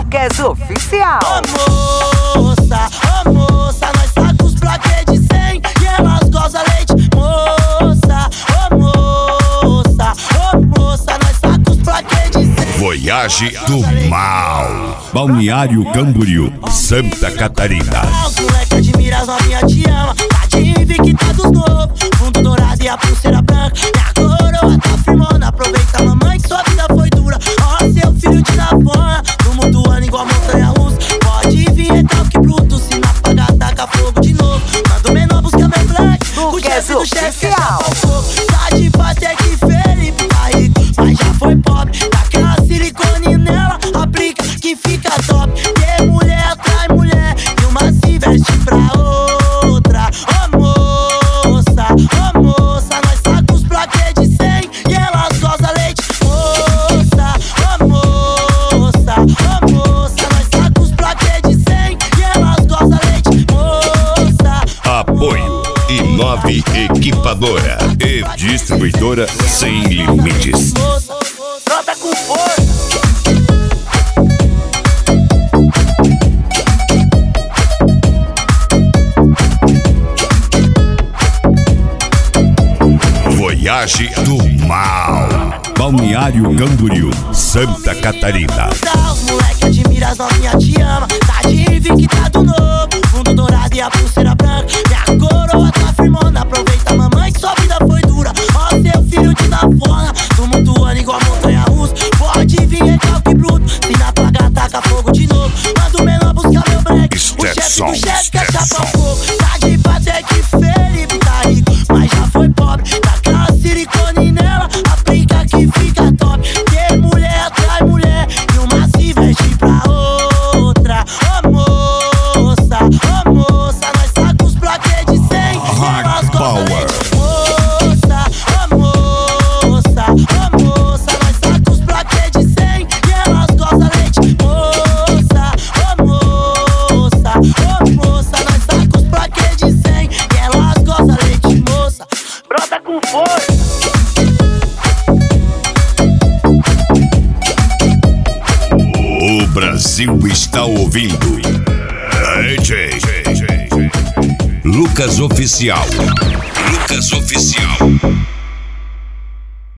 Lucas Oficial. Ô moça, nós saca os plaquês de 100 e elas gozam leite. Moça, nós saca os plaquês de 100. Voyage do Mal. Balneário Camboriú, Santa Catarina. Os moleque admira, as novinha te ama. Tá de invicta dos novos, fundo dourado e a pulseira branca. E a coroa tá firmona, aproveita mamãe que sua vida foi dura. Ó, seu filho de navona, tumultuando igual montanha russa. Pode vir recalque bruto, se não apagar, taca fogo de novo. Manda o menor buscar meu black, o chefe do chefe quer chapar o fogo. Tá de bater que Felipe tá rico, mas já foi pobre. Daquela silicone nela, aplica que fica top. Que mulher atrai mulher e uma se veste pra outra. Ô moça, nós saca os plaquês de 100 e elas gozam leite. Moça, nós saca os plaquês de 100 e elas gozam leite. Moça. Apoio Inove Equipadora e Distribuidora Sem Limites. Brota com força. Voyage do Mal. Balneário Camboriú, Santa Catarina. Os moleque admira, as novinha te ama. Tá de invicta do novo, fundo dourado e a pulseira branca. E a coroa tá firmona, aproveita mamãe que sua vida foi dura. Ó, seu filho de navona, tumultuando igual montanha russa. Pode vir recalque bruto, se não apagar, taca fogo de novo. Manda o menor buscar meu break, o chefe do chefe quer chapar o fogo. Tá de bater que Felipe tá rico, mas já foi pobre. Daquela silicone nela, aplica que fica top. Que mulher atrai mulher e uma se veste pra outra. Ô moça, nós saca os plaquês de 100 e elas gozam leite. Moça, nós saca os plaquês de 100 e elas gozam leite. Moça, nós saca os plaquês de 100 e elas gozam leite. Moça, brota com força. O Brasil está ouvindo. DJ Lucas Oficial. Lucas Oficial.